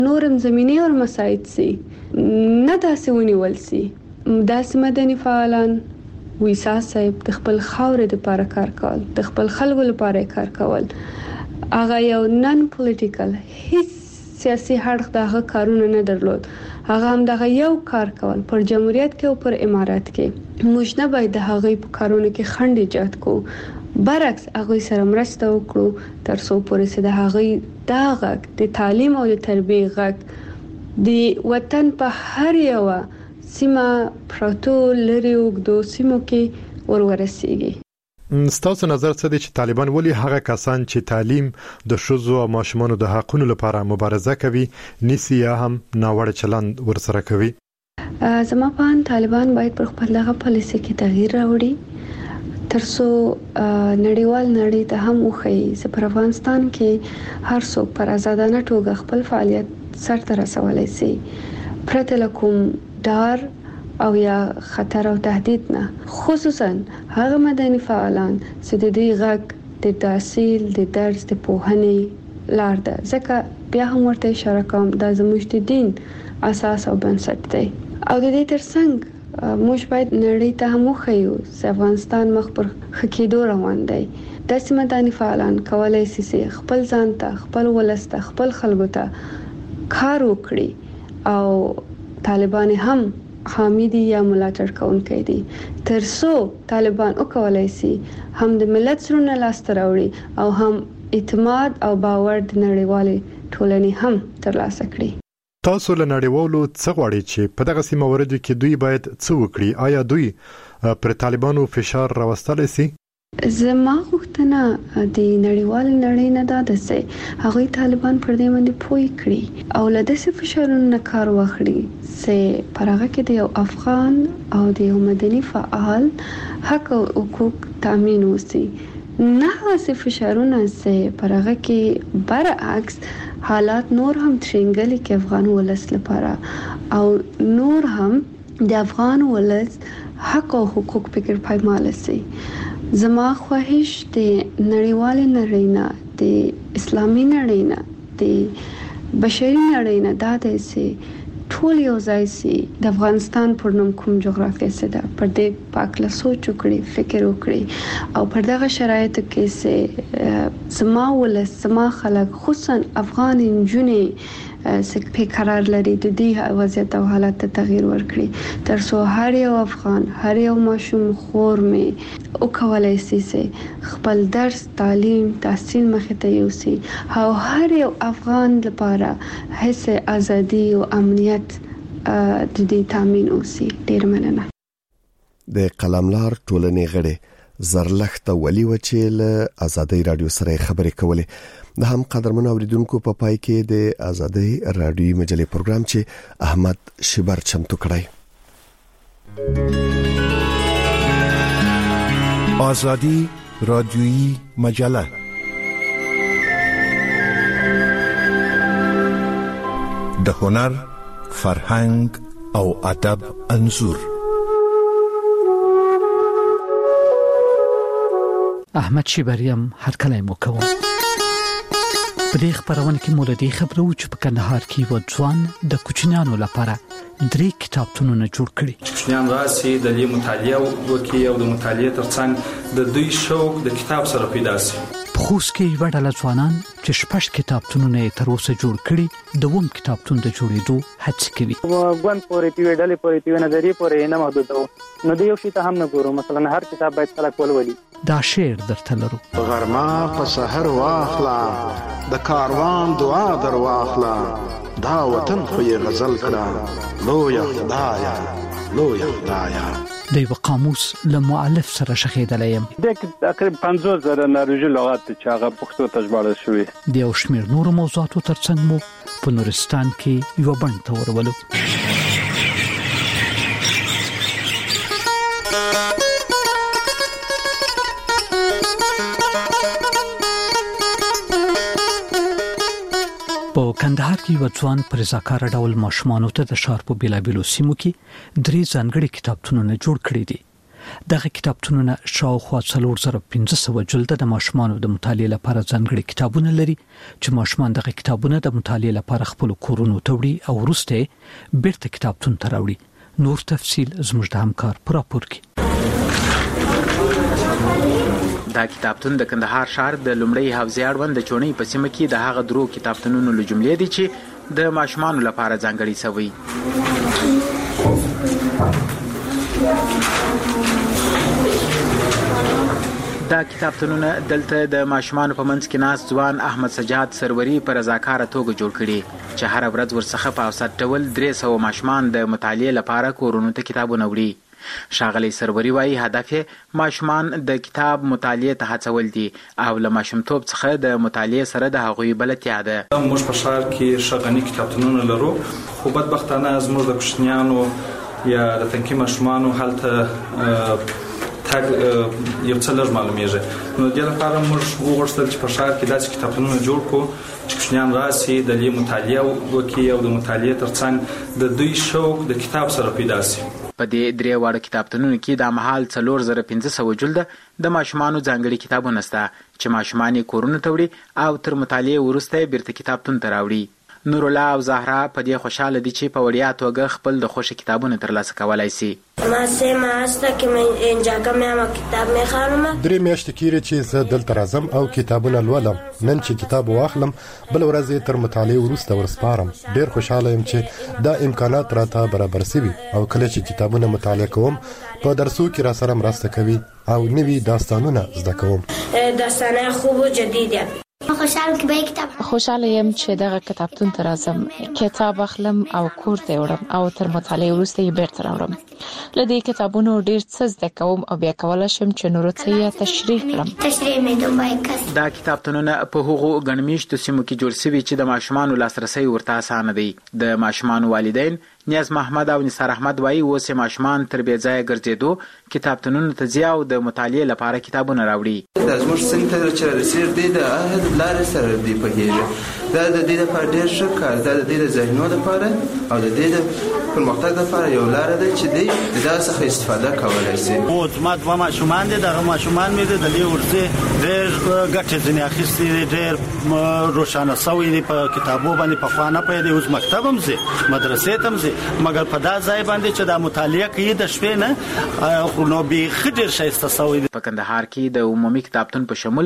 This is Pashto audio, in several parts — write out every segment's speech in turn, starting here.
نورم زمینی او مساعد سي نه داسې ونیول سي. داسې مدني فعالان ویسا صاحب د خپل خاورې لپاره کار کول، د خپل خلکو لپاره کار کول، هغه یو نن پولیټیکل هیڅ سیاسي اړخ دغه کارونه نه درلود. هغه هم دغه یو کار کول پر جمهوریت کې او پر امارات کې. موږ نه باید د هغه په کارونو کې خنډ ایجاد کو، برعکس هغه سره مرسته وکړو تر څو پورې چې د هغه دا غږ د تعلیم او د تربیه غږ د وطن په هر یو سیمه پروتو لري وګدو سیمو کې ورسیږي. ستاسو نظر څه دی چې طالبان ولې هغه کسان چې تعلیم د ښځو او ماشومانو د حقوقو لپاره مبارزه کوي نسی یا هم ناوړه چلند ورسره کوي؟ زما په اند طالبان باید پر خپل هغه پالیسي کې تغییر راوړي ترڅو نړیوال نړۍ ته هم وښيي چې پر افغانستان کې هر څوک پر آزادانه توګه خپل فعالیت سرته رسولای شي پرته له کوم ډار او یا خطر او تهدید نه. خصوصا هغه مدني فعالان چې د دې غږ د تحصیل د درس د پوهنې لار ده، ځکه بیا هم ورته اشاره کوم دا زموږ د دین اساس او بنسټ دی. او د دې ترڅنګ موږ باید نړۍ ته هم وښیو چې افغانستان مخ پر ښه کېدو روان دی. داسې مدني فعالان کولای شي خپل ځان ته، خپل ولس ته، خپل خلکو ته کار وکړي او طالبان هم حامی دي یا ملاتړ کوونکي دي ترڅو طالبان وکولای شي هم د ملت سره لاس راوړي او هم اعتماد او باور د نړیوالې ټولنې هم ترلاسه کړي. تاسو له نړیوالو څه غواړئ چې په دغه سیمه موردو کې دوی باید څه وکړي؟ آیا دوی پر طالبانو فشار راوستلی شي؟ زما غوښتنه د نړیوال نړۍ نه ده چې هغه طالبان پر دې باندې پوي کړي او له داسې فشارونو نه کار واخلي چې پرغه کې د یو افغان او د یو مدني فعال حق او حقوق تامین وسی. نه هغه فشارونه چې پرغه کې برعکس حالات نور هم ترنګلي کې افغان ولس لپاره او نور هم د افغان ولس حق او حقوق فکر پایمال شي. زما خواهش د نړیوال نړۍ نه، د اسلامي نړۍ نه، د بشري نړۍ نه دا دی چې ټول یو ځای سي د افغانستان پر نوم کوم جغرافیه سره پر دې پاکله سوچ وکړي، فکر وکړي او پر دغه شرایطو کې چې زما ولس، زما خلک خصوصا افغان نجونې په قرار لري د دې وضعیت او حالت ته تغییر ورکړي ترڅو هر یو افغان، هر یو ماشوم خور مې او کولای شي خپل درس، تعلیم، تحصیل مخې ته یوسي او هر یو افغان لپاره حس ازادي او امنیت د دې تامین اوسي. ډیر مننه. د قلملار ټولنې غړي زرلخته ولی و چې له آزادۍ رادیو سره خبرې کولې. د هم قدرمن اوریدونکو په پای کې د آزادۍ رادیو مجلې پروګرام چې احمد شبر چمتو کړی. آزادی رادیویی مجله د هنر، فرهنګ او ادب انځور. احمد شبریم هر کله مو کوم. په دې خبرونه کې مولدي خبرو چې په کندهار کې و ځوان د کوچنیانو لپاره 3 کتابتونونه جوړ کړي. کوچنیان راسي د دې مطالعه وکړي او د مطالعه ترڅنګ د دوی شوق د کتاب سره پیدا شي. خوست کې یو ډله ځوانان چې 6 کتابتونونه تر اوسه جوړ کړي د ووم کتابتون د جوړېدو هڅه کوي. وګون پورې پیوي ډلې پورې پیوي نظریه پورې نه محدود وو. نو د یو شي ته هم نه ګورو، مثلا هر کتاب باید خلک ولولي. دا شعر درته لرو. غرمه په سحر واخلا د کاروان دعا در واخلا دا وطن خو یې غزل کړه لویا خدایا لویا خدایا. د یو قاموس له مؤلف سره شخیدلیم. د تقریبا 50,000 ناروژي لغات چې هغه پښتو ته ژباړل شوی. د یو شمېر نور موضوعاتو ترڅنګ مو په نورستان کې یو بڼ ته ورولو. په کندهار کې یو ځوان پر ځکار ډول ماشومانو ته د ښار په بیلابیلو سیمو کې 3 ځانګړي کتابتونونه جوړ کړي دي. دغه کتابتونونه شاوخوا 4500 جلده د ماشومانو د مطالعې لپاره ځانګړي کتابونه لري چې ماشومان دغه کتابونه د مطالعې لپاره خپل کورونو ته وړي او وروسته بیرته کتابتون ته راوړي. نور تفصیل زموږ د همکار پر راپور کې. دا کتابتون د کندهار ښار د لومړی حوزې اړوند د چونې په سیمه کې د هغه درو کتابتونونو له جملې دي چې د ماشومانو لپاره ځانګړي شوی. دا کتابتونونه دلته د ماشومانو په منځ کې ناست ځوان احمد سجاد سروري په رضاکاره توګه جوړ کړي چې هر ورځ ورڅخه په اوسط ډول 300 ماشومان د مطالعې لپاره کورونو ته کتابونه وړي. ښاغلی سروري وايي هدف ماشومان د کتاب مطالعې ته هڅول دي او له ماشومتوب څخه د مطالعې سره د هغوی بلدتیا ده. موږ په ښار کې شغني کتابتونونه لرو خو بدبختانه زموږ د کوچنیانو یا د تنکي ماشومانو حالت تاګ یو څه لږ معلومیږي. نو د دې لپاره موږ وغوښتل چې په ښار کې داسې کتابتونونه جوړ کړو چې کوچنیان راسي د دې مطالعه وکړي او د مطالعې ترڅنګ د دوی شوق د کتاب سره پیدا شي. په دې درې واړو کتابتونونو کې د مهال 4500 جلده د ماشومانو ځانګړي کتابونه شته چې ماشومان یې کورونو ته وړي او تر مطالعې وروسته بیرته کتابتون ته راوړي. نور الله او زهرا په دې خوشاله دي چې په وړیا توګه خپل د خوښ کتابونه ترلاسه کولای شي. ما سه ماسته کې اینجا کومه کتاب مې خانم درې میاشتې کېږي چې زه دلته راځم او کتابونه لولم. نن چې کتاب واخلم بل ورځ یې تر مطالعې وروسته ورسپارم. ډېر خوشاله یم چې دا امکانات راته برابر شوي او کله چې کتابونه مطالعه کوم په درسو کې را سره مرسته کوي او نوي داستانونه زده کوم. داستانه خوب و جدید. خوشاله یم چې دغه کتابتون ته راځم، کتاب اخلم او کور ته وړم او تر مطالعې وروسته یې بیرته راوړم. له دې کتابونو ډېر څه زده کوم او بیا کولی شم چې نورو ته یې تشریح کړم. دا کتابتونونه په هغو ګڼمېشتو سیمو کې جوړ شوي چې د ماشومانو لاسرسی ورته اسانه دی. د ماشومانو والدین نیاز محمد او نثار احمد وايي اوس یې ماشومان تر بې ځایه ګرځېدو کتابتونونو ته ځي او د مطالعې لپاره کتابونه راوړي. دا زموږ څنګه ته چې رسېږي دی د عهد لارې سره دی پوهېږي. دا د دې لپاره ډېر ښه کار دا د دې د ذهنو لپاره او د دې د پرمختګ لپاره یو لاره ده چې دی د دا څخه استفاده کولی شي. اوس ما دوه ماشومان دي دغه ماشومان مې د دې ورځې ډېر ګټې ځینې اخیستې ډېر روښانه شوي دي په کتابو باندې پخوا نه پوهېدی. اوس مکتب هم ځي مدرسې ته هم ځي مګر په دا ځای باندې چې دا مطالعه کوي د شپې نه خو نو بیخي ډېر ښایسته شوی دی. په کندهار کې د عمومي کتابتون په شمول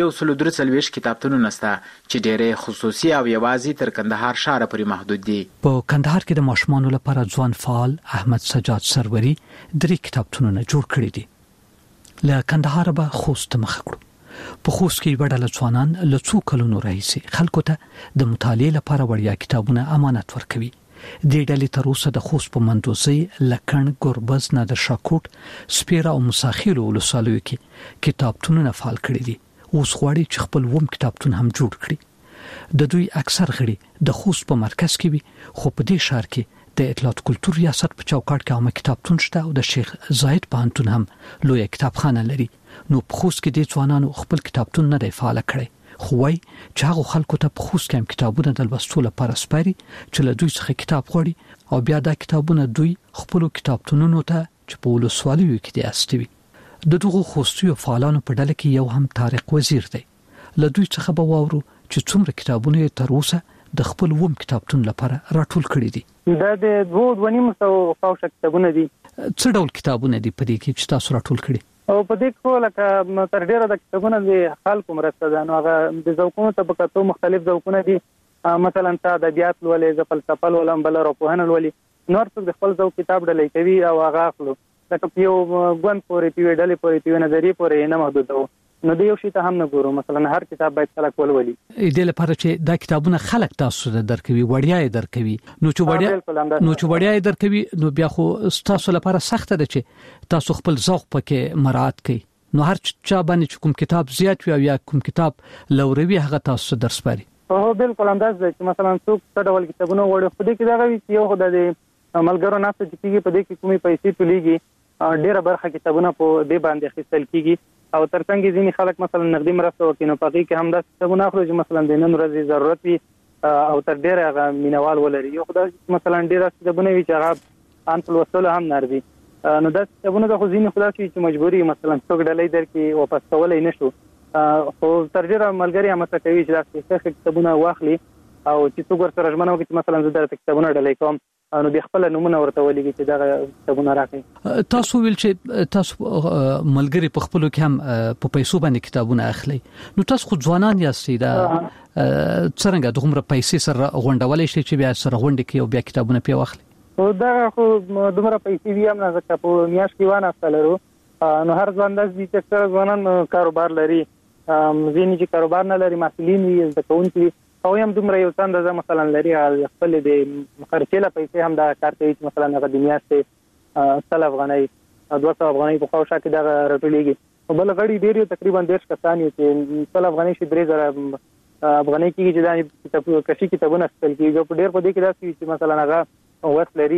143 کتابتونونه شته چې ډېرې خصوصي او یوازې تر کندهار ښار پورې محدود دي. په کندهار کې د ماشومانو لپاره ځوان فعال احمد سجاد سروري 3 کتابتونونه جوړ کړي دي. له کندهار به خوست مخ کړو. په خوست کې وړاله ځوانان له څو کلونو راهیسې خلکو ته د مطالعې لپاره وړیا کتابونه امانت ورکوي. د ډلې تر اوسه د خوست په مندوزي لکن ګوربز نادر شاکوټ سپیره او مساخیل ولسوالۍ کې کتابتونونه فعال کړي دي. اوس غواړي چې خپل ووم کتابتون هم جوړ کړي. د دوی اکثر غړي د خوست په مرکز کې وي خو په دې ښار کې د اطلاعات کلتور ریاست په چوکاټ کې عامه کتابتون شته او د شیخ زاید پوهنتون هم لوی کتابخانه لري. نو په خوست کې د ځوانانو خپل کتابتون نه دی فعال کړی خو وای چې هغه خلکو ته په خوست کې هم کتابونه د لوستلو لپاره سپاري چې له دوی څخه کتاب غواړي او بیا دا کتابونه دوی خپل کتابتونونو ته چې په ولسوالیو کې دي استوي. د دغه خوستي فعالانو په ډله کې یو هم طارق وزیر دی. له دوی څخه به واورو چې څومره کتابونه تر اوسه د خپل ووم کتابتون لپاره راټول کړي دي. دا د 2.5 فاوشه کتابونه دي. څه ډول کتابونه دي په دې کې چې تاسو راټول کړي؟ او په دې کې لکه تر ډیره د کتابونو د خلکو مرسته ده. نو هغه د ذوقونو طبقاتو مختلف ذوقونه دي. مثلا ته ادبیات لولې ز فلسفه لولم بل راپوهنه لولې نور څه د خپل ذوق کتاب ډلې کوي او هغه اخلو. لکه یو ګوند پورې پیوې ډلې پورې پیوې نظریه پورې نه محدود وو. نو د یو شي ته هم نه ګورو. مثلا هر کتاب باید خلک ولولي. دې لپاره چې دا کتابونه خلک تاسو ته درکوي وړیا یې درکوي. نو چې وړیا یې درکوي نو بیا خو تاسو لپاره سخت ده چې تاسو خپل ذوق پکې مراعات کړئ. نو هر چا باندې کوم کتاب زیات وي او یا کوم کتاب لوروي هغه تاسو درسپاري. بالکل انداز ده چې مثلا څوک څه ډول کتابونه وړي خو دې کې دا وی چې یو خدای دې ملګرو نه څه کیږي په دې کې کومې پیسې تلېږي ډېره برخه کتابونه په دې باندې اخیستل کیږي او ترڅنګ ځینې خلک مثلا نقدي مرسته وکړي نو په دې کې هم دا کتابونه اخلي چې مثلا د نن ورځې ضرورت وي او تر ډېره هغه مینوال ولري. یو خدای مثلا ډېره کتابونه وي چې هغه ان په لوستلو هم ناردي نو دا کتابونه د خو ځینې خلاص چې مجبوري مثلا څوک ډلې درکې واپس کولای نشو خو تر ډیره ملګری هم څه کوي چې دا څه کتابونه واخلي او چې څوک ورسره ژمنه وکړي چې مثلا زه درته کتابونه ډلې کوم نو د خپل نمونه ورته ولېږي چې دا کتابونه راکړي. تاسو ویل چې تاسو ملګری په خپل کې هم په پیسو باندې کتابونه اخلي نو تاسو خو ځوانان یاستئ دا څنګه دغه پیسې سره غونډولې شي چې بیا سره غونډې کې او بیا کتابونه پی واخلي؟ او دا خو دومره پیسې وي هم نه ځکه په میاشت کې وانه اخلو نو هر ځوان د دې چې ځوانان کاروبار لري ځینې چې کاروبار نه لري مسؤلین وي د کوونکي او هم دومره یو څنګه د مثلا لري خپل د خرچې له پیسې هم دا کار کوي چې مثلا د میاشتې 100 افغانۍ 200 افغانۍ په خاصه کې دا راټولېږي بل غړي ډېر تقریبا 10 کسان چې 100 افغانۍ شي 3000 افغانۍ کې چې دا کتابونه خپل کېږي په ډېر په دې کې دا چې مثلا هغه وخت لري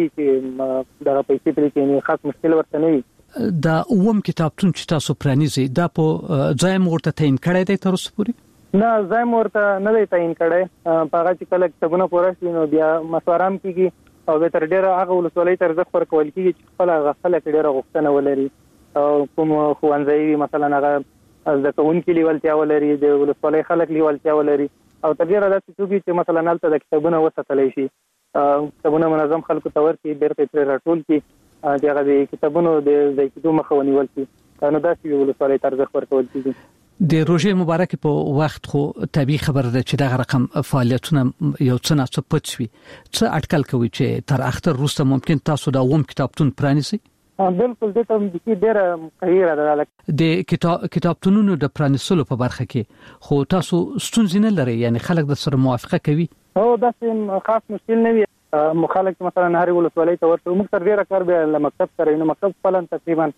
چې دا پیسې پرې کې خاص مشکل ورته نه وي. دا کتابتون چې تاسو پرانیزي دا په ځای مورته تعین کړی دی تر اوسه پورې؟ نه ځای مورته نه دی تعین کړی په هغه چې کله کتابونه پوره شي نو بیا مشوره هم کېږي او به تر ډیره هغه ولسوالۍ ته ارزښت ورکول کېږي چې خپل خلک ډیره غوښتنه ولري او کوم ښوونځی مثلا هغه زده کوونکي لیوالتیا ولري د ولسوالۍ خلک لیوالتیا ولري او تر ډیره داسې څوک چې مثلا هلته د کتابونه وساتلی شي کتابونه منظم خلکو ته ورکړي بیرته ترې راټول کړي د هغه د کتابونو د ځای کېدو مخه ونیول شي نو داسې ولسوالۍ ته ارزښت ورکول کېږي. د روژې مبارک په وخت خو طبيعي خبره ده چې دغه رقم فعالیتونه یو څه نه څه پټ وي څه اټکل کوي چې تر اختر وروسته ممکن تاسو دا کتابتون پرانیسئ؟ بالکل د ته ډیره خیره ده د کتابتونونو د پرانیسلو په برخه کې خو تاسو ستونزې نه لرئ یعنی خلک د سره موافقه کوي؟ او داسې خاص مشکل نه وي مخالک مثلا هر ولسوالۍ ته ورته موږ تر ډیره کار به مکتب سره نو مکتب فلن تقریبا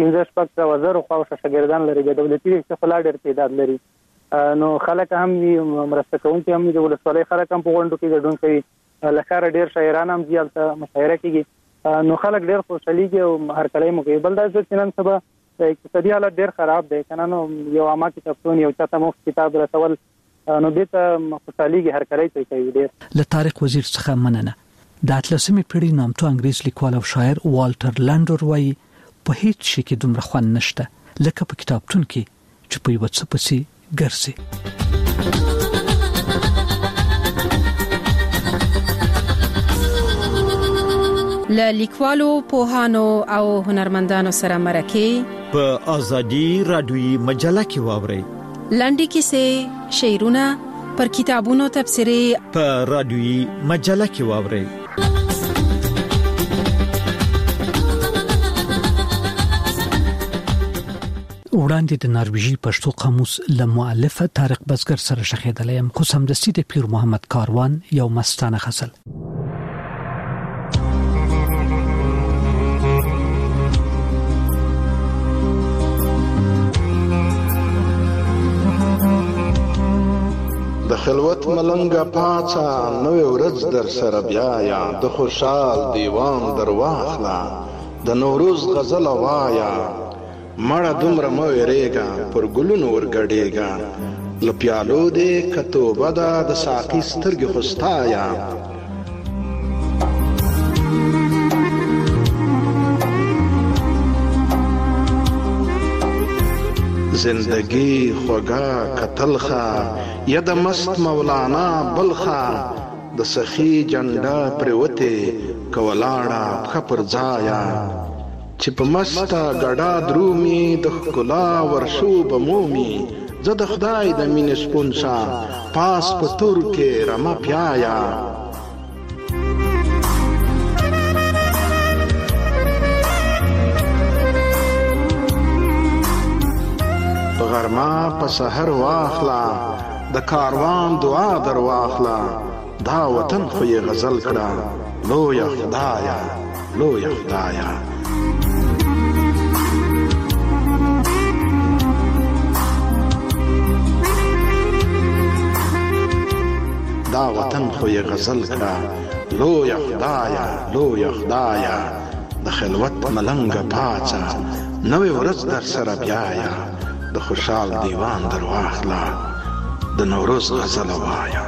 15,000 خواوشه شاګردان لري د دولتي استفاده ډېر تعداد لري نو خلک هم مرسته کوونکي هم د ولسوالۍ خلک هم په غونډو کې ګډون کوي لکه ډېر شاعران هم ځالته مشاعره کوي نو خلک ډېر خوشاليږي او هر کله مو کوي بل دا چې نن سبا اقتصادي حالت ډېر خراب دی کنه نو یو عامه کتابتون یو چاته مفت کتاب رسول نو دې ته خوشاليږي هر کله کوي ډېر. له طارق وزیر څخه مننه. د 18مې پیړۍ نامتو انګریز لیکوال او شاعر والټر لانډور وایي په هیڅ شي کې دومره خوند نشته لکه په کتابتون کې چې په یو څه پسې ګرځي. له لیکوالو پوهانو او هنرمندانو سره مرکه په ازادي رادیوي مجله کې واوري لنډي کیسې شعرونه پر کتابونو تبصرې په رادیوي مجله کې واوري. وړاندې د نارویجی پښتو قاموس له مؤلف طارق بزګر سره شخېدلې يم خو سمدستي د پیر محمد کاروان یو مستانه غزل. د خلوت ملنګ پاڅا نوې ورځ در سره بیا یا د خوشحال دیوان در واخلا د نوروز غزل وایا مړه دومره مو ویریږه پر ګلونو ورګډېږه له پیالو دې کتوبه ده د ساقي سترګې خوستایا زندگی خوږه کتلخه یا د مست مولانا بلخه د سخی جنډه پروته کولاړه پخه پر ځایا چې په مستا غډا درومي د خلا ورشو بمومي زه د خدای د مینې سپونسا پاس په تور کې رما پیایا په غرما په سحر واخلا د کاروان دعا در واخلا دا وطن خو یې غزل کړه لویا خدایا لویا خدایا دا وطن خو یې غزل کړه لویا خدایا لویا خدایا د خلوت ملنګ پاڅا نوې ورځ در سره بیایا د خوشحال دیوان در واخلا د نوروز غزل وایا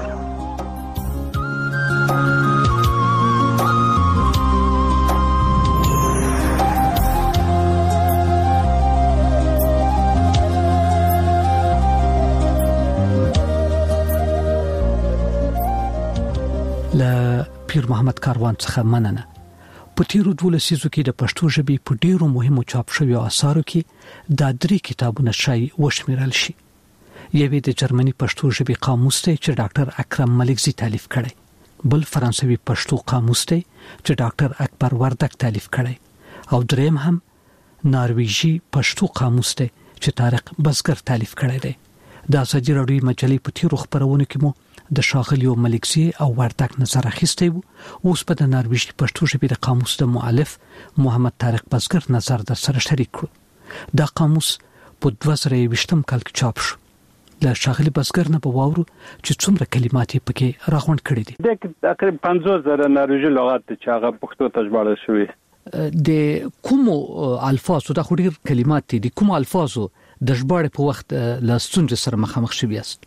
پیر محمد کاروان څخه مننه. په تیرو 12 لسیزو کې د پښتو ژبې په ډیرو مهمو چاپ شویو آثارو کې دا 3 کتابونه شای وشمیرل شي. یوه د جرمني پښتو ژبې قاموس دی چې ډاکټر اکرم ملکزی تالیف کړی. بل فرانسوي پښتو قاموس دی چې ډاکټر اکبر وردک تالیف کړی. او دریم هم نارویجی پښتو قاموس دی چې طارق بزګر تالیف کړی دی. د ازادي راډیو مجلې په تیرو خبرونو کې مو د شاغلیو ملکزی او وردک نظر اخیستی وو. اوس په د نارویجی پښتو ژبې د قاموس د مؤلف محمد طارق بزګر نظر در سره شریک کړو. دا قاموس په 2020 کال کې چاپ شو. د شاغلی بزګر نه په واورو چې څومره کلمات یې پکې راغونډ کړي دي. د تقریبا 50,000 نارویجی لغات چې هغه پښتو ته ژباړل شوی. د کومو الفاظو د خوري کلمات دي د کومو الفاظو د ژباړې په وخت له ستونزې سره مخامخ شوی است؟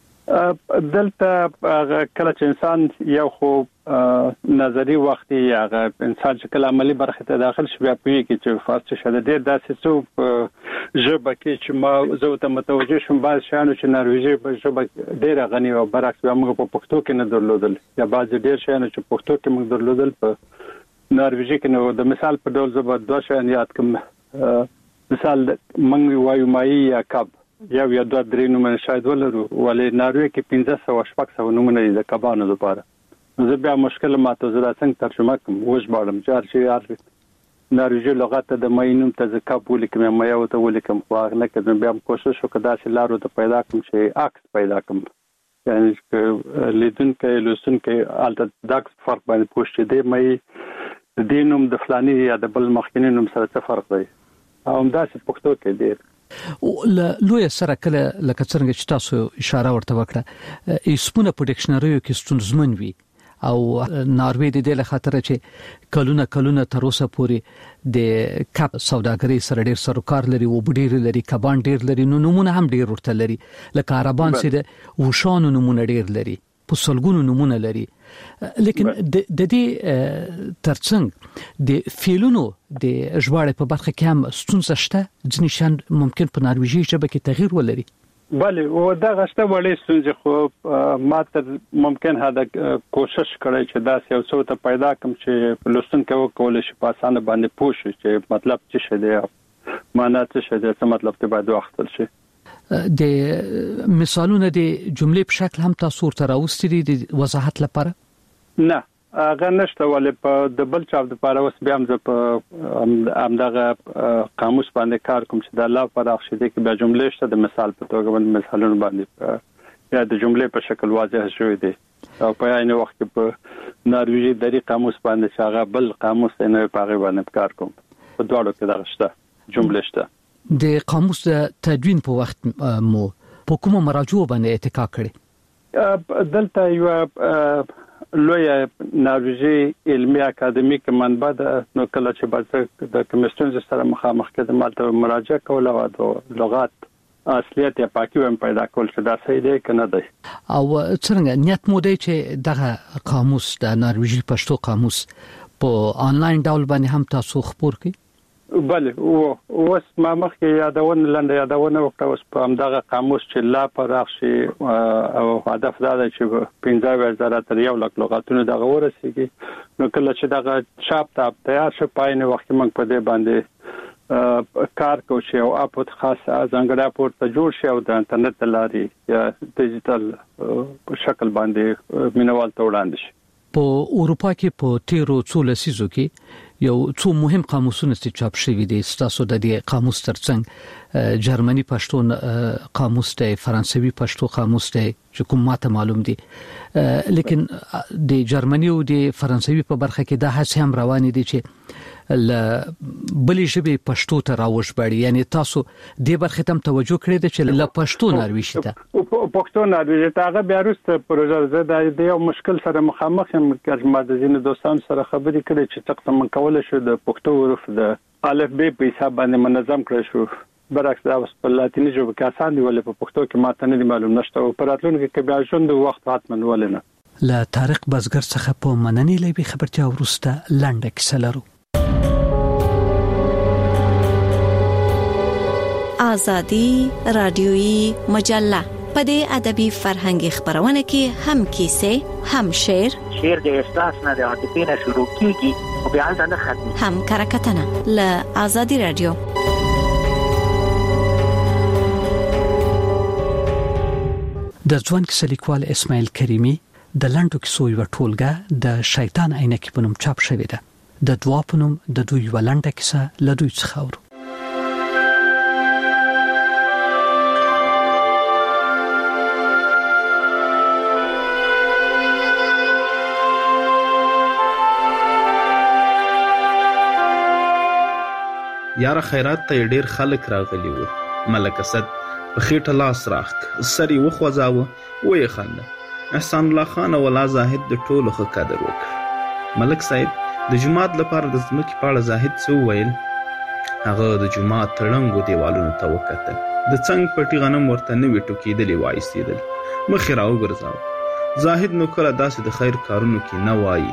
دلته کله چې انسان یو خو نظری وخت هغه انسان چې کله عملی برخه ته داخل شي بیا پوهیږي چې فارسی شاده ډېر داسې څو ژبه کې چې ما زه ته متوجه شوم بعض شیانو چې نارویجي په ژبه ډېر غني او برعکس موږ په پښتو کې نه درلودل یا بعض ډېر شیانو چې پښتو کې موږ درلودل په نارویجي کې نو د مثال په ډول زه به 2 شیان یاد کوم. مثال موږ وایو مای یا کب یا 2-3 نومونه شاید ولرو ولې ناروی کې 1500 نومونه د کبانو لپاره. زه بیا مشکل ماته زړه څنګه ترجمه کوم وښ باندې چار شي نارویجي لغت د ماینوم ته ځکه ولیکم ما یو ته ولیکم خو هغه کله بیا کوشش وکړم چې لارو ته پیدا کوم چې عکس پیدا کوم یعنی چې لیدونکو لوستونکو البته داکس فرق باندې پوښتې دی مې دینوم د فلاني یا د بل مخکینی نوم سره څه فرق دی او همداسې پښتو کې دی. لوی سره کله لکه څنګه چې تاسو اشاره ورته وکړه اسمونه په ډکشنریو کې ستونزمن وي او ناروی د دې لخاطر چې کلونه تر اوسه پورې د کپ سوداګري سره ډیر سروکار لري او ډیر لري کبان ډیر لري نو نمونه هم ډیر ورته لري لکه عربان چې د وشانو نمونه ډیر لري په سلګونو نمونه لري لیکن د دې ترڅنګ د فیلونو د ژباړې په برخه کې هم ستونزه شته ځینې شان ممکن په نارویجي ژبه کې تغییر ولري. بله او دا غشته وړې ستونزې خو ما ته ممکن هدا کوشش کړی چې دا یو څه ته پیدا کوم چې لوستونکو کولای شي په اسانه باندې پوه شي چې مطلب څه شي دی معنا څه شي دی څه مطلب ته باید واخلل شي. د مثالونه د جملې په شکل هم تاسو ورته راوستي دي د وضاحت لپاره؟ نه هغه نشته ولې په د بل چاپ لپاره اوس بیا هم په همدغه قاموس باندې کار کوم چې د الله پر اخشي دي کې بیا جملې شته د مثال په توګه باندې مثالونه باندې یا د جملې په شکل واضح شوی دي او په عین وخت کې په نارویجي د قاموس باندې چې هغه بل قاموس نه په هغه باندې کار کوم په دواړو کې دا شته جملې شته. د قاموس د تدوین په وخت مو په کومه مراجعو باندې اتکا کړی؟ دلته یو لوی نارویجي علمي اکاډمیک منبع نو کله چې بعض د کمیسیون سره مخامخ کېدم ماته مراجعه کوله او د لغات اصلیت یا پاکي هم پیدا کول چې دا صحیح دی کنه دی او څنګه نیت مو دی چې دغه قاموس د نارویجي پښتو قاموس په انلاین ډول باندې هم تاسو خبر کړئ؟ بله اوس ما مخکې یادونه لنډه یادونه وکړه اوس په همدغه قاموس چې لا پراخ شي او هدف دا دی چې 15,000 تر 1,00,000 لغاتونه دغه ورسیږي نو کله چې دغه چاپ ته تیار شي پاین وخت موږ په دې باندې کار کوو چې او اپ خاص ځانګړی اپ ته جوړ شي او د انټرنیټ لارې یا ډیجیټل شکل باندې مینوال ته وړاندې شي. په اروپا کې په تیرو 2 لسیزو کې یو څو مهم قاموسونه چې چاپ شوي دي تاسو د دې قاموس ترڅنګ جرمني پښتو قاموس دی فرانسوي پښتو قاموس دی چې کوم ماته معلوم دي لیکن د جرمني او د فرانسوي په برخه کې دا هڅه هم روانه دي چې ل بلې ژبې پښتو ته راوښبړي یعنی تاسو دې برخه ته توجه کړئ چې ل پښتو نارویجي ته پښتو نارویجي ته هغه بیا وروسته پروژه زده د یو مشکل سره مخامخ هم کړم د ځینو دوستانو سره خبرې کړې چې څنګه من کولای شو د پښتو حروف د الف ب په حساب باندې منظم کړی شو برعکس دا په لاتینی ژبه کې آسان دی ولې په پښتو کې ماته نه معلوم نشته او پراتلونکو کې بیا ژوند وخت حتمن ولنه. له طارق بزګر څخه په مننې لوي خبرتیا ورسته لنډه کیسه لرو. آزادی رادیویی مجله په دې ادبي فرهنګي خبرونه کې هم کیسې، هم شعر د احساس نه د عاطفې نه شروع کیږي او بیا ځنه ختمي، هم کرکټنه ل آزادي رادیو. د ځوان کیسه لیکوال اسماعیل کریمی د لنډو کیسو یو ټولګه د شیطان عینکې په نوم چاپ شوې ده. د دوا په نوم د دوی یو لنډه کیسه له دوی څخه اورو. یاره خیرات ته ډیر خلک راغلي وو. ملک اسد په خېټه لاس راخک، سری وخوځاوه، وې خنده. احسان الله خان او الله زاهد د ټولو ښه قدر وکړ. ملک صاحب د جماعت لپاره د ځمکې په اړه زاهد څه وویل؟ هغه د جماعت تړنګو دیوالونو ته وکتل. د څنګ پټي غنم ورته نوي ټوکېدلې وایستېدل. مخ یې راوګرځاوه. زاهد نو کله داسې د خیر کارونو کې نه وایي.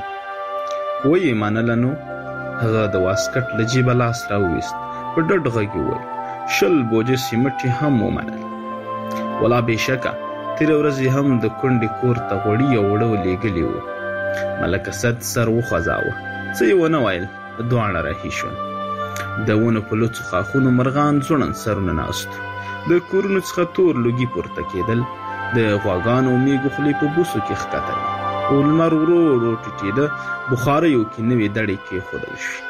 ویې منله نو؟ هغه د واسکټ له جیبه لاس راوویست. په ډډ غږ یې وویل 20 بوجې سیمټ یې هم ومنل. ولا بېشکه تېره ورځ یې هم د کونډې کور ته غوړي او اوړه لېږلي وو. ملک اسد سر وخوځاوه. څه یې ونه ویل. دواړه رهي شول. د ونو په لوڅو خاښونو مرغان ځوړند سرونه ناست. د کورونو څخه تور لوګي پورته کېدل. د غواګانو او میږو خولې په بوسو کې ښکتل. او لمر ورو ورو ټیټېده. بخاریو کې نوې دړې کېښودل شوې.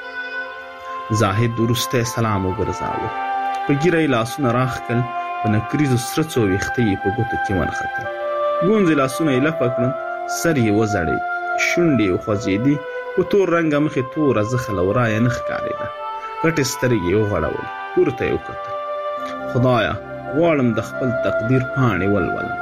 زاهد وروستی سلام وګرځاوه. په ږیره یې لاسونه راښکل. په نکریزو سره څو ویښته یې په ګوتو کې ونښتل. ګونځې لاسونه یې لپه کړل. سر یې وځړېد. شونډې یې وخوځېدې. په تور رنګه مخې توره زخه له ورایه نه ښکارېده. غټې سترګې یې وغړولې. پورته یې وکتل. خدایه غواړم د خپل تقدیر پاڼې ولولم.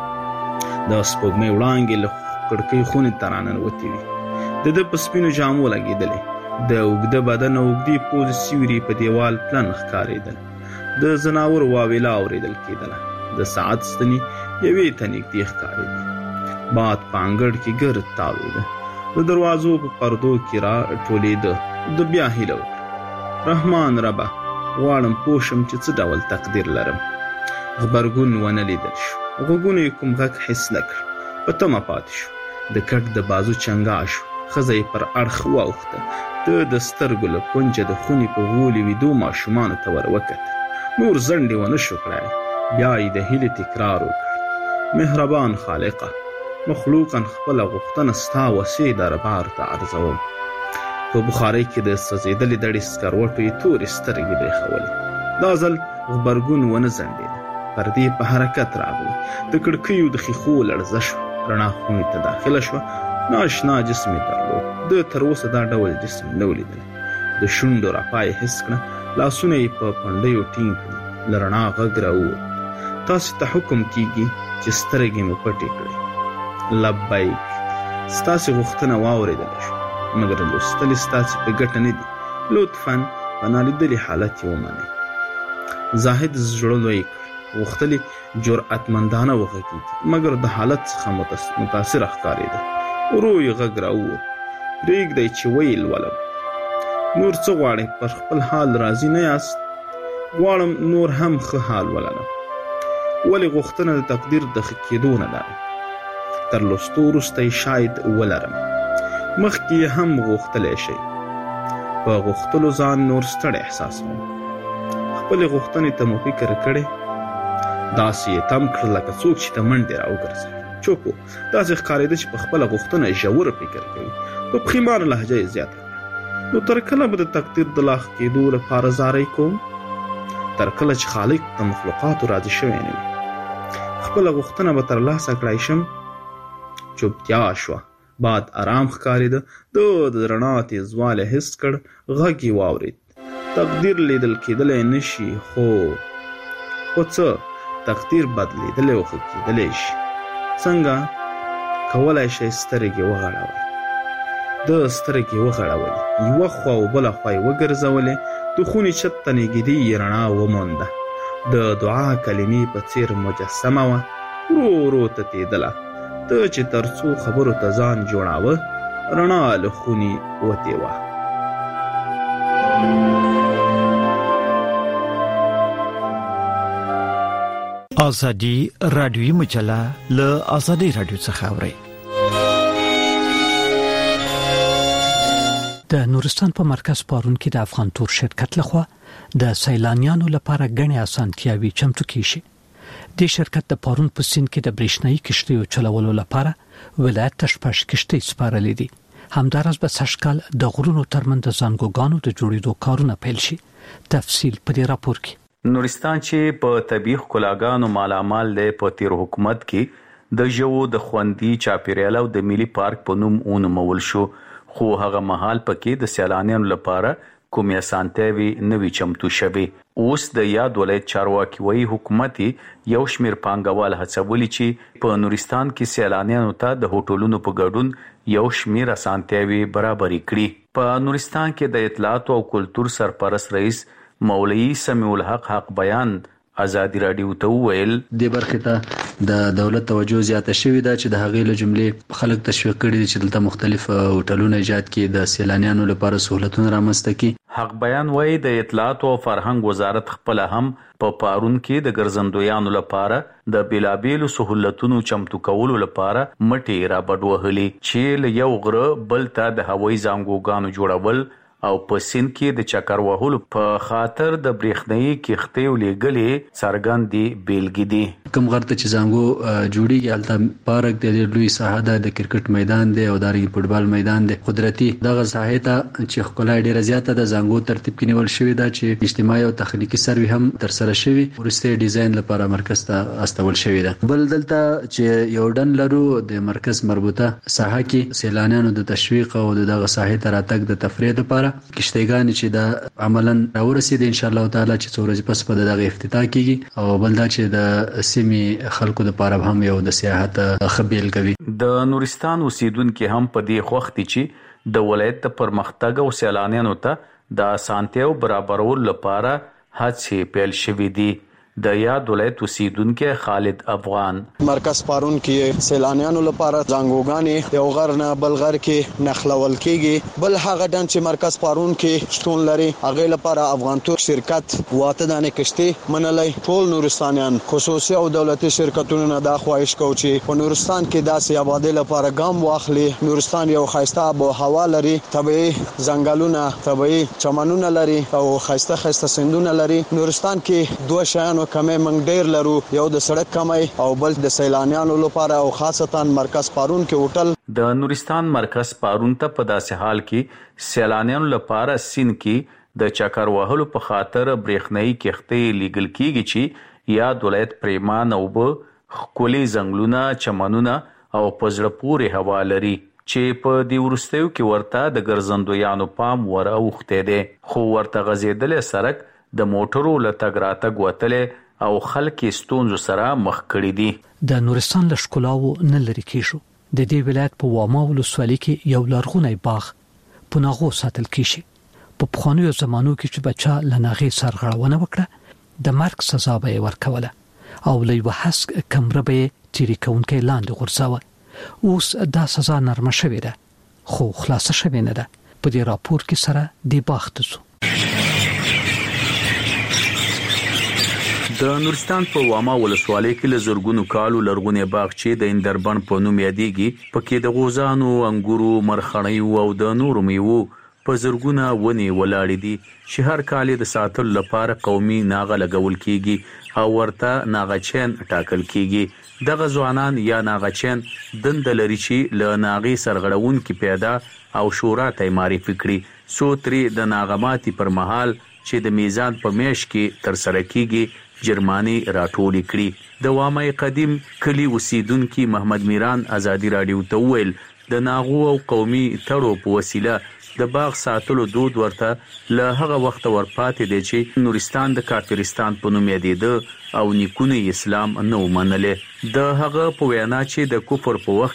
د سپوږمۍ وړانګې له کړکۍ خونې ته راننوتې وې. د ده په سپینو جامو لګېدلې. د اوږده بدن او اوږدې پوزې سیوري په دیوال پلن ښکارېدل. د ځناور واویلا اورېدل کېدله. د ساعت ستنې یوې ته نږدې ښکارېدې. باد په انګړ کې ګرد تاوېده. د دروازو په پردو کې را ټولېده. د بیا هیله وکړه رحمان ربه غواړم پوه شم چې څه ډول تقدیر لرم. غبرګون ونه لیدل شو. غوږونو یې کوم غږ حس نه کړ. په تمه پاتې شو. د کټ د بازو چنګا شو. ښځه یې پر اړخ واوښته. ده د سترګو له کونجه د خونې په غولي ویدو ماشومانو ته ور وکتل. نور ځنډې ونه شو کړی. بیا یې د هیلې تکرار وکړ. مهربان خالقه مخلوقا خپله غوښتنه ستا وسې دربار ته عرضوم. په بخارۍ کې د سوځېدلې دړې سکروټو یې تورې سترګې برېښولې. دا ځل غبرګون ونه ځنډېده. پردې په حرکت راغلې. د کړکیو د ښیښو لړزه شوه. رڼا خونې ته داخله شوه. ناشنا جسم یې درلود. ده تر اوسه دا ډول جسم نه و لیدلی. د شونډو رپا یې حس کړه. لاسونه یې په پنډیو ټینګ کړل. له رڼا غږ راووت. تاسې ته حکم کیږي چې سترګې مو پټې کړئ. لبیک ستاسې غوښتنه واورېدله شوه. مګر لوستل ستاسې په ګټه نه دي. لطفا په نالیدلي حالت یې ومنئ. زاهد زړه لوی کړ. غوښتلې جرأتمندانه وغږېږي. مګر د حالت څخه متاثره ښکارېده. ورو یې غږ راووت. پرېږدئ چې ویې لولم. نور څه غواړئ؟ پر خپل حال راضي نه یاست؟ غواړم نور هم ښه حال ولرم. ولې غوښتنه د تقدیر د ښه کېدو نه لري. تر لوستو وروسته یې شاید ولرم. مخکې یې هم غوښتلی شئ. په غوښتلو ځان نور ستړی احساسوم. خپلې غوښتنې ته مو فکر کړی؟ داسې یې تم کړ لکه څوک چې ته منډې راوګرځوي. چوپ و. داسې ښکارېده چې په خپله غوښتنه ژوره فکر کوي. په پښیمانه لهجه یې زیاته کړه. نو تر کله به د تقدیر د لاښ کېدو لپاره زارۍ کوم؟ تر کله چې خالق د مخلوقاتو راضي شوی نه وي. خپله غوښتنه به ترلاسه کړی شم. چوپتیا شوه. باد آرام ښکارېده. ده د رڼا تیزوالی حس کړ. غږ یې واورېد. تقدیر لیدل کېدلی نه شي خو څه تقدیر بدلېدلی او ښه کېدلی شي. څنګه کولی شئ سترګې وغړوئ؟ ده سترګې وغړولې. یوه خوا او بله خوا یې وګرځولې. د خونې چت ته نږدې یې رڼا ومونده. د دعا کلمې په څېر مجسمه وه. ورو ورو تتېدله. ته چې تر څو خبرو ته ځان جوړاوه رڼا له خونې وتې وه. ازادي رادیوي مجله له ازادي رادیو څخه اوري. د نورستان په مرکز پارون کې د افغان تور شرکت لخوا د سیلانیانو لپاره غني اسانتیاوي چمتو کیږي. د شرکت د پارون په سین کې د برېښنايي کشتیو چلولو لپاره ولایت تشپش کشتۍ سپارلې دي. همدارس به سشکال د غرونو ترمن د زنګوګانو د جوړېدو کارونه پیل شي. تفصیل په دې راپور کې. نورستان چې په طبيعي ښکلاګانو مالامال دی په تیر حکومت کې د ژوو د خوندي چاپیریال او د ملي پارک په نوم ونومول شو، خو هغه مهال پکې د سیلانیانو لپاره کومې اسانتیاوي نوي چمتو شوي. اوس د یاد ولایت چارواکي وایي حکومت یو شمیر پانګوال هڅولي چې په نورستان کې سیلانیانو ته د هوټلونو په ګډون یو شمیر اسانتیاوي برابرې کړي. په نورستان کې د اطلاعات او کلتور سرپرست رئیس مولوی سمیع الحق حق بیان ازادي رادیو ته ویل د برخه ته د دولت توجه زیاته شوې ده چې د هغې له جملې خلک تشویق کړي چې دلته مختلف هوټلونه ایجاد کړي د سیلانیانو لپاره سہولتونه رامنځته کړي. حق بیان وایي د اطلاعات او فرهنګ وزارت خپل هم په پارون کې د ګرځندویانو لپاره د بیلابیلو سہولتونو چمتو کولو لپاره مټي را بډوهلي چې یو غره بل ته د هوایي زنګوګانو جوړول او په سین کې د چکر وهلو په خاطر د برېښنايي کښتۍ لېږلې څرګندې بیلګې دي. کوم غرته چې زنګو جوړیږي هلته پارک د لوی ساحه ده، د کرکټ میدان دی او د فوټبال میدان دی. قدرتي دغه ساحه ته چې ښکلا ډیره زیاته ده زنګو ترتیب کې نیول شوی ده چې اجتماعي او تخنیکی سروي هم تر سره شوی ورسته ډیزاین لپاره مرکز ته استول شوی ده. بل دلته چې یو ډن لرو د مرکز مربوطه ساحه کې سیلانیانو د تشویق او دغه ساحه ته راتګ د تفریح لپاره کشتیګان چې دا عملاً راورسید ان شاء الله تعالی چې څو ورځې پس په دغه افتتاح کیږي او بل دا چې د سیمې خلکو د پاره هم یو د سیاحت خبيل کوي. د نورستان اوسیدونکو هم په دې وخت چې د ولایت پرمختګ او سیلانیانو ته د اسانتیاو برابرولو لپاره هڅې پیل شوې دي. د یاد ولایت اوسیدونکو خالد افغان مرکز پارون کې سیلانیانو لپاره ځانګوګانې یو غر نه بل غر کې نخلول کېږي. بل هغه ډن چې مرکز پارون کې شتون لري هغه لپاره افغان تور شرکت واته دانه کشتي منلای ټول نورستانیان خصوصي او دولتي شرکتونو نه دا خواهش کوي چې په نورستان کې داسې آبادی لپاره ګام واخلي. نورستان یو خاصه آب او هوا لري، طبيعي ځنګلونه، طبيعي چمنونه لري او خاصه سندونه لري. نورستان کې دوه شیان کمه منګ ډیر لرو، یو د سړک کمای او بل د سیلانیانو لپاره او خاصتا مرکز پارون کې هوټل. د نورستان مرکز پارون ته په داسې حال کې سیلانیانو لپاره سین کې د چکر وهلو په خاطر برېښنايي کښتۍ لیږل کیږي چې یاد ولایت پریمان او به خولي زنګلونه، چمنونه او پزړه پورې هوا لري چې په دې ورستیو کې ورته د ګرځندویانو پام ور اوخته دي، خو ورته غزیدل سرک د موټرو لتګ راتګ وتلې او خلک ستونزو سره مخ کړي دي. د نورستان له ښکلاو نه لري کیږي. د دې ولایت په واما ولسوالۍ کې یو لرغونی باغ په ناغو ساتل کیږي. په پخوانیو زمانو کې چې بچا لناغي سرغړونه وکړه د مرګ سزا به ورکوله او لوی حسک کمره به تیری کونکي لاندې غورځاوه. اوس دا سزا نرمه شوې ده خو خلاصه شوې نه ده. په دې راپور کې سره دی باغ ته ځو. د نورستان په واما ولسوالۍ کې له زرګونو کالو لرغونی باغ چې د اندربن په نوم یادېږي پکې د غوزانو، انګورو، مرخڼیو او د نورو میوو په زرګونه ونې ولاړې دي چې هر کال د ساتلو لپاره قومي ناغه لګول کیږي او ورته ناغچین ټاکل کیږي. دغه ځوانان یا ناغچین دند لري چې له ناغي سرغړون کې پیدا او شورا ته معرفي کړي سو ترې د ناغماتي پر مهال چې د میزان په میش کې تر سره کیږي جرمانی راټولې کړي. د وامه قدیم کلی اوسیدونکو محمد میران ازادي رادیو ته ویل د ناغو او قومي تړو په وسیله د باغ ساتلو دود ورته له هغه وخت ورپاتې دی چې نورستان د کافرستان په نوم یادېده او نیکونه اسلام نه ومنله. د هغه په وینا چې د کفر په وخت کې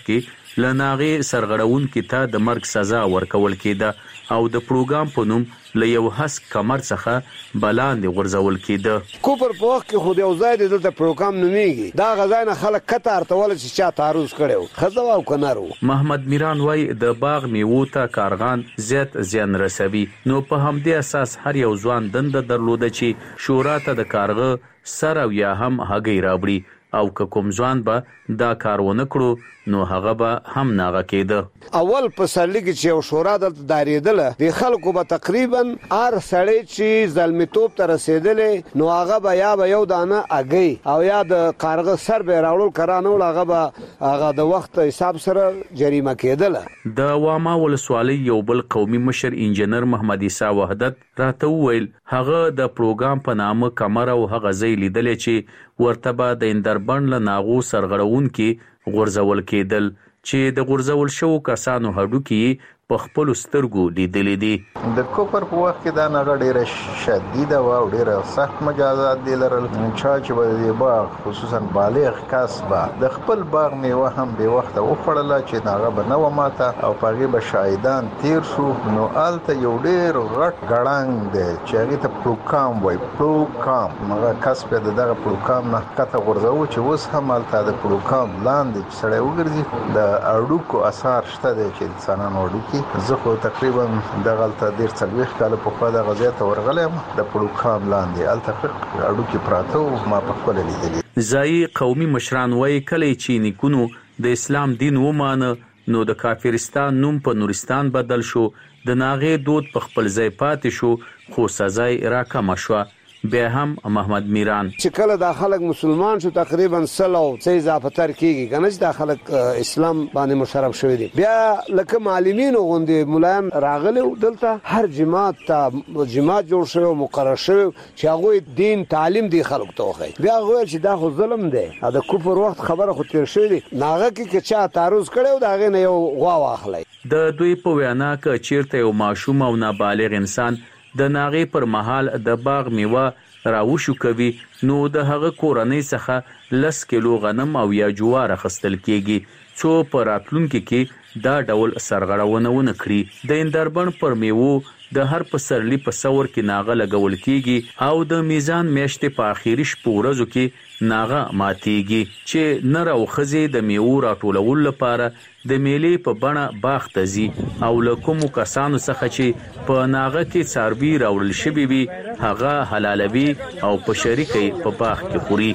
لناغه سرغړونکو ته د مرګ سزا ورکول کېده او د پروګرام په نوم له یو هسک کمر څخه بلاندې غورځول کېده. کوپر په وخت کې خو د یو ځای د پروګرام نومېږي، دا غځای نه خلک کته ارتول چې چا تعرض کړو خزه او کنارو. محمد میران وای د باغ میوو ته کارغان زیات زیان رسوي، نو په همدې اساس هر یو ځوان دنده درلوده چې شورا ته د کارغه سر او یا هم هګۍ راوړي او که کوم ځوان به دا کار ونه کړو نو هغه به هم ناغه کېده. اول په سرلی کې چې یو شورا دلته دارېدله د خلکو به تقریبا هر سړی چې زلمیتوب ته رسېدلی نو هغه به یا به یو دانه هګۍ او یا د کارغه سر به یې راوړل کرانه ول، هغه به هغه د وخت حساب سره جریمه کېدله. د واما ولسوالۍ یو بل قومي مشر انجینر محمد عیسی وحدت راته وویل هغه د پروګرام په نامه کمر او هغه ځای لیدلی چې ورته به د اندربند له ناغو سرغړونکي غورځول کېدل چې د غورځول شوو کسانو هډوکي په خپل سترګو لیدلې دي. د کوپر په وخت کې دا نغه ډیره شدیده و او ډیره سخت مجازات دي لرل. چا چې به د باغ خصوصا بالغ کس به د خپل باغ میوه هم به وخت وخوړله چې نغه به نه ماته او پغې به شاهدان تیر شو. نو آلته یو ډیر غټ غړنګ دی چې هغه ته پروګرام وای، پروګرام هغه کس په دغه پروګرام نه کته غورځو چې اوس هم آلته د پروګرام لاندې چې سړی وګرځي د اړوکو اثر شته دی چې انسانانو اړوکي. زه خو تقریبا دغلته ډیر څلويخ کال په خوا د غزا ته ورغلم د پروګرام لاندې الته اړوکي پراته او ما په خپل لیدلې. ځای قومي مشران وایي کله چې نیکونو د اسلام دین ومانه نو د کافرستان نوم په نورستان بدل شو، د ناغې دود په خپل ځای پاتې شو خو سزا یې راکمه شوه. بیا هم محمد میران چې کله د خلک مسلمان شو تقریبا 100 څه اضافه تر کېږي کنه چې د خلک اسلام باندې مشرف شوی دی. بیا لکه معلمین غوندې مولایان راغلي دلته هر جماعت ته جماعت جوړ شوی مقرر شوی چې هغه دین تعلیم دی خلکو ته وخی. بیا هغه چې دا خو ظلم دی، دا کوپر وخت خبره خو تیر شوی دی، ناغه کې چا تعرض کړو دا غي نه یو غوا واخلای. د دوی په وینا ک چیرته یو ماشوم او نابالغ انسان د ناغې پر مهال د باغ میوه راوشو کوي نو د هغه کورنۍ څخه 10 کیلو غنم او یا جوار اخیستل کیږي څو په راتلونکي کې دا ډول سرغړونه ونه کړي. د اندربند پر میوه د هر پسرلی په څور کې ناغه لګول کیږي او د میزان میاشتې په اخیری شپه ورځو کې ناغه ماتيږي چې نر او خزې د میوه راټولول لپاره د میلې په بڼه باغ ته ځي او له کومو کسانو څخه چې په ناغه کې څاروي راوړل شوي وي هغه حلالوي او په شریکي په باغ کې خوري.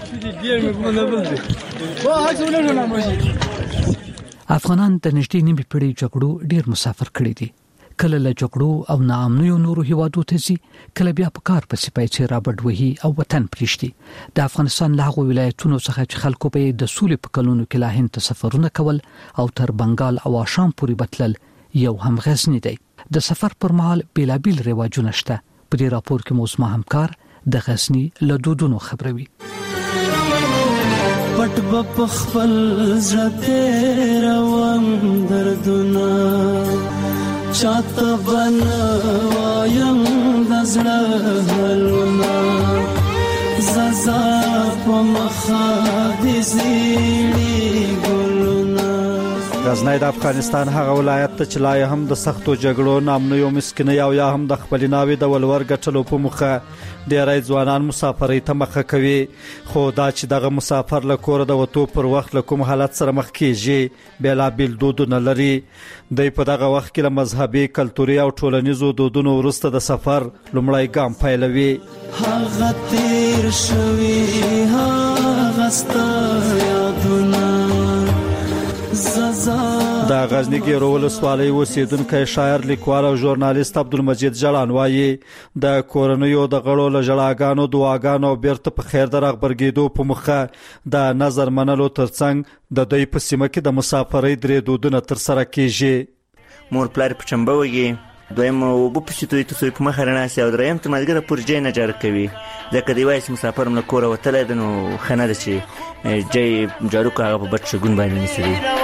افغانان د نږدې نیمې پیړۍ جګړو ډیر مسافر کړي دي، کله له جګړو او ناامنیو نورو هیوادو ته ځي، کله بیا په کار پسې پیسې رابرډ وهي او وطن پریږدي. د افغانستان له هغو ولایتونو څخه چې خلکو به د سولې په کلونو کې لا هند ته سفرونه کول او تر بنگال او آشام پورې بتلل یو هم غزنی دی. د سفر پر مهال بیلابیل رواجونه شته. په دې راپور کې موږ ما همکار د غزنی له دودونو خبروي. پټ په خپل زړه روان دردونه چاته بنوایم د زړه حلونه زازا په مخه د زیړي ګلونه. غزنی د افغانستان هغه ولایت ته چې لا هم د سختو جګړو نامنیو مسکینۍ او یا هم د خپل ناوې د ولور ګټلو په مخه ډیری ځوانان مسافرۍ ته مخه کوي. خو دا چې دغه مسافر له کوره د وتو پر وخت له کوم حالت سره مخ کیږي بیلابیل دودونه لري. دوی په دغه وخت کې له مذهبي کلتوري او ټولنیزو دودونو وروسته د سفر لومړی ګام پیلوي. هغه تیر شوي هغه ستا یادونه د غزنی ګیرو ولسوالۍ اوسیدونکی شاعر لیکوال او ژورنالیست عبدالمجید جلان وایي د کورنیو د غړو له ژړاګانو دعاګانو او بیرته په خیر در غبرګېدو په مخه د نظر منلو ترڅنګ د دوی په سیمه کې د مسافرۍ درې دودونه ترسره کیږي. مور پلار په چمبه وږي، دویم اوبه پسې توی ته په مخه رڼا سي او دریم ته ملګری پورې جای نه جارو کوي. ځکه دی وایي چې مسافر هم له کوره وتلی دی نو ښه نه ده چې جای جارو که هغه په بد شګون باندې نیسي دی.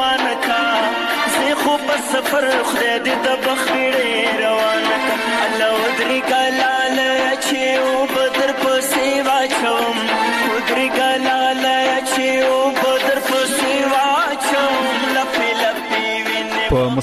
سفر خدای دې د بخیړې روانه کړه الله ودرې ګلاله چې او بدر پسې واچوم ودرې ګلاله چې او بدر پسې واچوم لپې لپې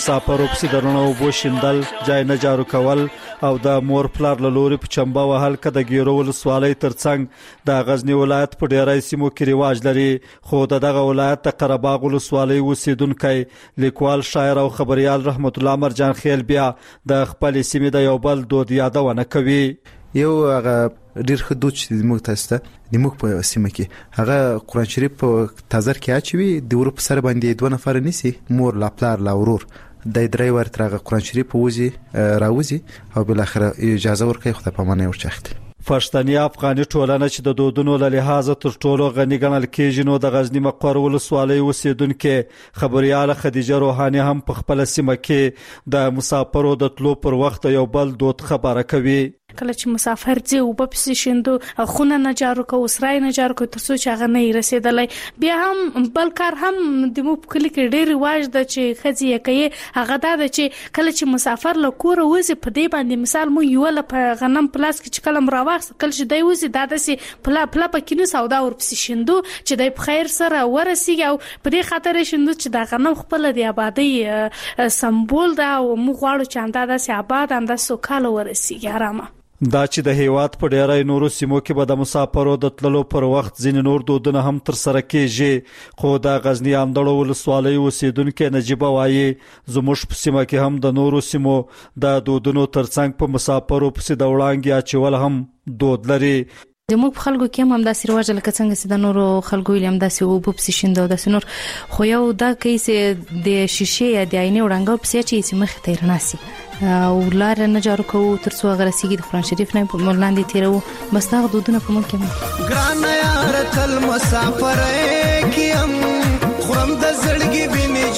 مسافرو په سیدرونو بوشندل جای نه جارو کول او د مور پلار له لوري په چمبا وهل کده ګیرو ولسوالۍ ترڅنګ د غزنی ولایت په ډیری سیمو کې رواج لري. خو دغه ولایت د قرهباغ ولسوالۍ اوسیدونکي لیکوال شاعر او خبريال رحمت الله مرجان خیل بیا د خپل سیمې د یو بل دود یادونه کوي. یو هغه ډیر خدود چې موږ تاسو ته د موږ په سیمه کې هغه قرآن شریف په تازر کې اچوي د ورو په سر باندې دوه نفر نيسي مور لا پلار لا ورور د درې ورته قرآن شریف وځي راوځي او بل اخر اجازه ورکړي خو په معنی ورچخت. پښتني افغاني ټولنه چې د دودونو له لحاظه تر ټولو غني ګڼل کېږي نو د غزنی مقر ولسوالۍ اوسیدونکو خبرياله خدیجه روحاني هم په خپل سیمه کې د مسافرو د تلو پر وخت یو بل دود خبره کوي. کله چې مسافر ځي او په پسې شندو خونه نه جارو کو وسرای نه جارو کو تر څو چې هغه نه رسیدلای بیا هم بل کار هم د مو په کلی کې ډېر رواج د چې خځې کوي هغه دا د چې کله چې مسافر له کور وځي په دې باندې مثال مو یو له غنم پلاس کې چې کلم راوخت کله چې دی وځي دا دسي پلا پکې نو سودا ور پسې شندو چې دی په خیر سره ورسیږي او په دې خاطر شندو چې دا غنم خپل د آبادی سمبول دا او مو غواړو چې انده داسې آباد انده سوکاله ورسیږي آرامه. دا چې د هیواد په ډیری نورو سیمو کې به د مسافرو د تللو پر وخت ځینې نور دودونه هم تر سره کېږي خو د غزنی اندړو ولسوالۍ اوسیدونکو نجيبه وایي زموږ په سیمه کې هم د نورو سیمو د دودونو ترڅنګ په مسافرو پسې د وړاندې اچول هم دود لري. زموږ خلکو کې هم داسې رواج لکه څنګه چې د نورو خلکو ویلم داسې او په سیشند او داسې نور خو یو دا کیس د شیشې یا د عینې وړاندې په سیچې چې مخ ته رناسي او لار نه جارو کو تر څو غرسیږي د قرآن شریف نه په ملاندې تیرو بس دا دودونه په ملک کې ګران یار تل مسافر کیم خرم د زړګي بینه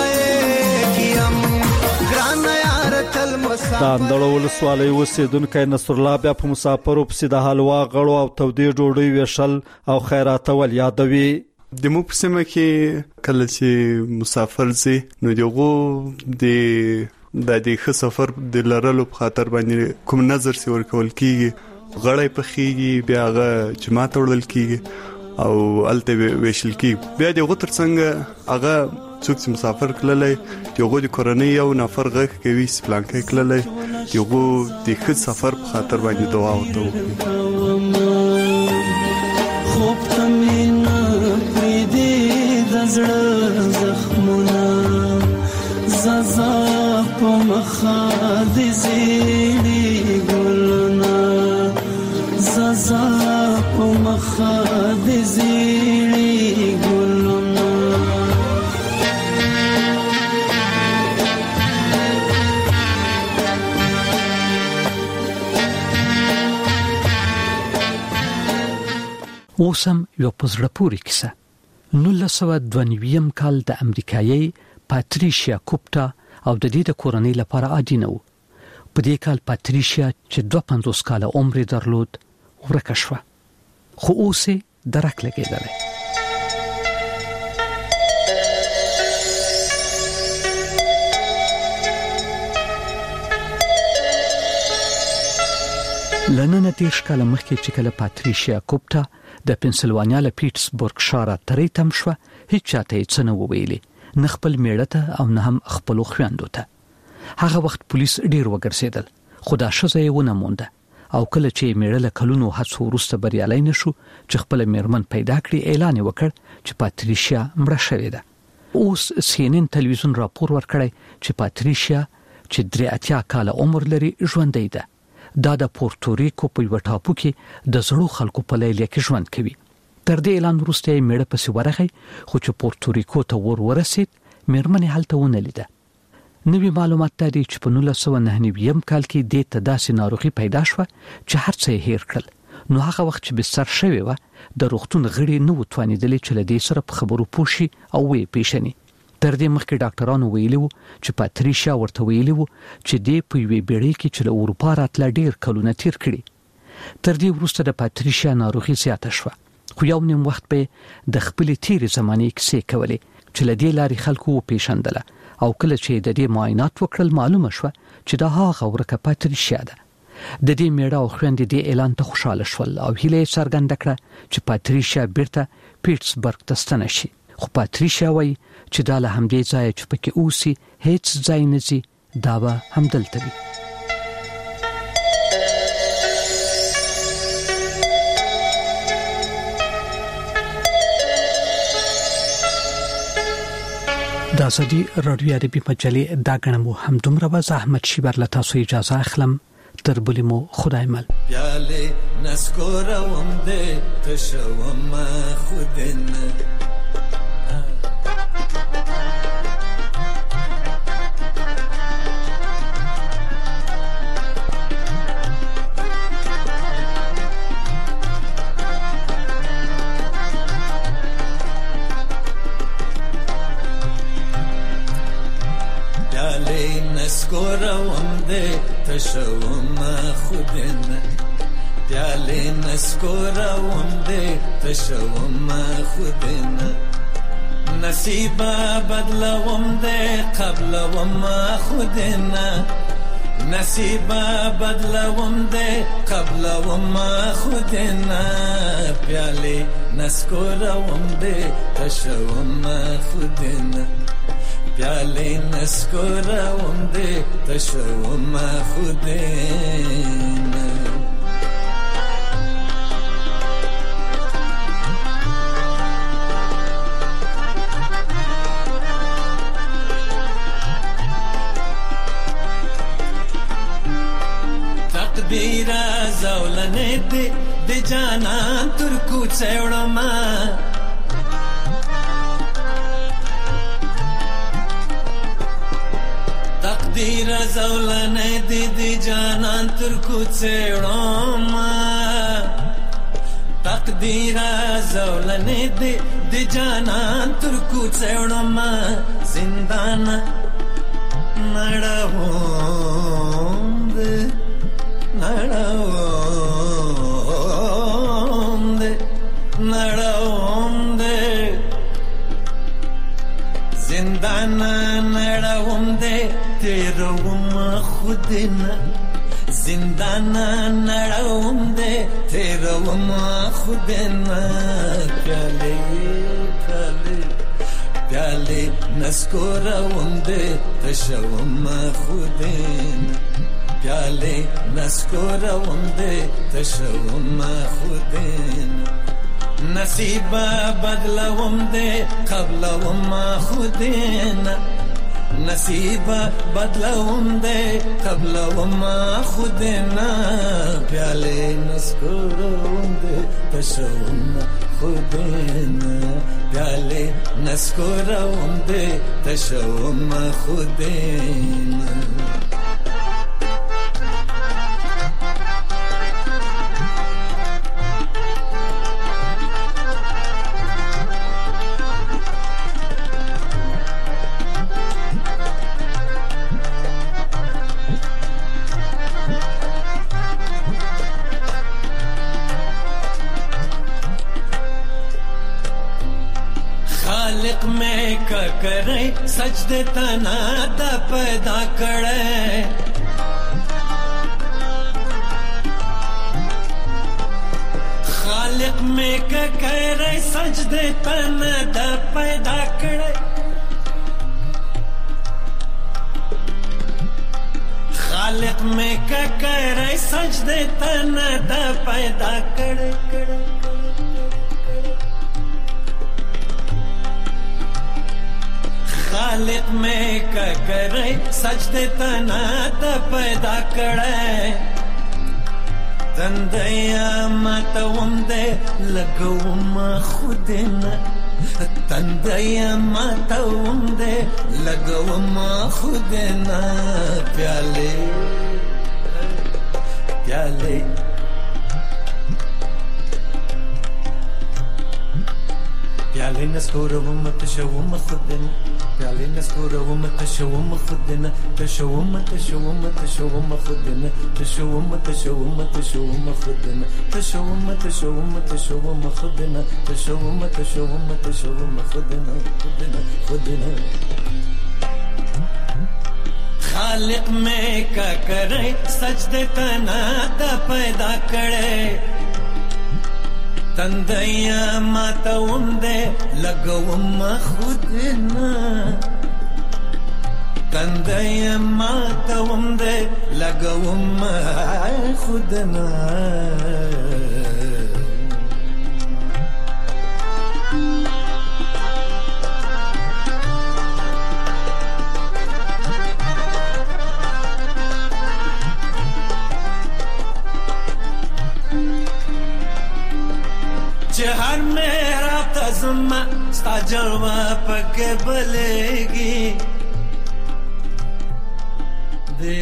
جدای کیم ګران یار تل مسافر. د اندړو ولسوالۍ اوسیدونکو نصر الله بیا په مسافرو پسې د حلوا غړو او تودې ډوډۍ ویشل او خیرات ول یادوي. د مو په سیمه کې کله چې مسافر زی نو دغه د دې سفر د لرلو په خاطر باندې کوم نظر سی ورکول کیږي غړې په خيږي بیا غ جماعت وړل کیږي او الته ویشل کیږي بیا دغه ترڅنګ هغه څوک چې مسافر کړلې دغه د کورنۍ یو نفر غږ کوي سپلانکې کړلې دغه د خپل سفر په خاطر باندې دعا وکړي. خوب تمینا پریدي د زړه زخمونه زازا په مخه د زیړي ګلونه زازا په مخه د زیړي ګلونه. اوسم یو پزړه پوری کیسه 1992 کال د امریکایي پاتریشیا کوپټا او د دې د کورنۍ لپاره عادي نه و. په دې کال پاتریشیا چې 52 کال عمر درلود ورکه شوه خو اوس یې درک لګیدل. لنن تیش کال مخکې چې کله پاتریشیا کوپټا د پنسلوانیا له پیټسبورګ ښار ته تم شو هیڅ چاته یې څه نه ویلي نه خپل میړه ته او نه هم خپل خويندو ته. هغه وخت پولیس ډیر وګرځیدل خو دا شزه یې ونه مونده او کله چې میړه له کلونو هڅو وروسته بریالي نشو چې خپل میرمن پیدا کړي اعلان وکړ چې پاتریشیا مړه شوې ده. اوس CNN تلویزیون راپور ورکړی چې پاتریشیا چې 83 کال عمر لري ژوندۍ ده. دا د پورتوریکو په یو ټاپو کې د زړو خلکو په لیل کې ژوند کوي. تر دې اعلان وروسته یې میړه پسې ورغی خو چې پورتوریکو ته ورسید میرمنې هلته ونه لیده. نوی معلومات دي چې په 1999 کال کې د تداسي ناروغي پیدا شوه چې هر څه هیر کړل نو هغه وخت چې بستر شوی و د روغتون غړي نو توانیدل چې لدې سره په خبرو پوښي او وی پیښني. تر دې مخکې ډاکټرانو ویلي وو چې پاتریشیا ورته ویلي وو چې د پوی بیړۍ کې چې له اروپا راتله ډیر کلونه تیر کړي. تر دې وروسته د پاتریشیا ناروغي زیاته شوه خو یو نیم وخت به د خپل تیرې زمانې کیسې کولې چې لدې لارې خلکو پیژندله او کله چې د دې معاینات وکړل معلومه شوه چې دا هغه ورکه پاتریشیا ده. د دې میړه او خويندې د اعلان ته خوشاله شول او هیله څرګنده کړه چې پاتریشیا بیرته پیټسبرګ ته ستنه شي خو پاتریشیا وایي چې دا له همدې ځایه چې پکې اوسي هیڅ ځای نه ځي، دا به همدلته وي. د ازادي رادیو عربي مجلې دا غنمو هم دومره به احمد شیبر له تاسو اجازه اخلم. تر بلې مو خدای مل. پیاله نسکوروم دې تشوم خودن نسکوروم دې تشوم خودن پیاله نسکوروم دې تشوم خودن نصیب بدلوم دې قبلوم خودن نصیب بدلوم دې قبلوم خودن پیاله نسکوروم دې تشوم خودن پیاله نسکوروم دې تشوم خودن تقدیر زولنه دې د جانان تر کوڅه وړما تقدیر زولنه دی دی جانان تر کوڅه وړما تقدیر زولنه دی دی جانان تر کوڅه وړما زندان نړوم دې نړوم دې نړوم دې زندان نړوم دې تیروم خودنا زندان نړوم دې تیروم خودنا پیاله پیاله پیاله نسکوروم دې تشوم خودنا پیاله نسکوروم دې تشوم خودنا نصیب بدلوم دې قبلوم خودنا نصیب بدلوم دې قبلوم خودنا پیاله نسکوروم دې تشوم خودنا پیاله نسکوروم دې تشوم خودنا करे सजदे तना दा पैदा करे खालिक में करे सजदे तना दा पैदा करे खालिक में करे सजदे तना दा पैदा करे खालिक में करे सजदे तना द पैदा करे तंदया मतवम दे लगवम खुदना तंदया मतवम दे लगवम खुदना प्याले प्याले प्याले नस्कोरवम तशवम खुदना प्याले नस्कोरवम तशवम खुदना तशवम तशवम तशवम खुदना तशवम तशवम तशवम खुदना तशवम तशवम तशवम खुदना तशवम तशवम तशवम खुदना खुदना खुदना खालिक में का करे सजदे तना दा पैदा करे تندیا ماتوم دې لګوم خودنا تندیا ماتوم دې لګوم خودنا हर मेरा तज़मा स्ता जलवा पके बलेगी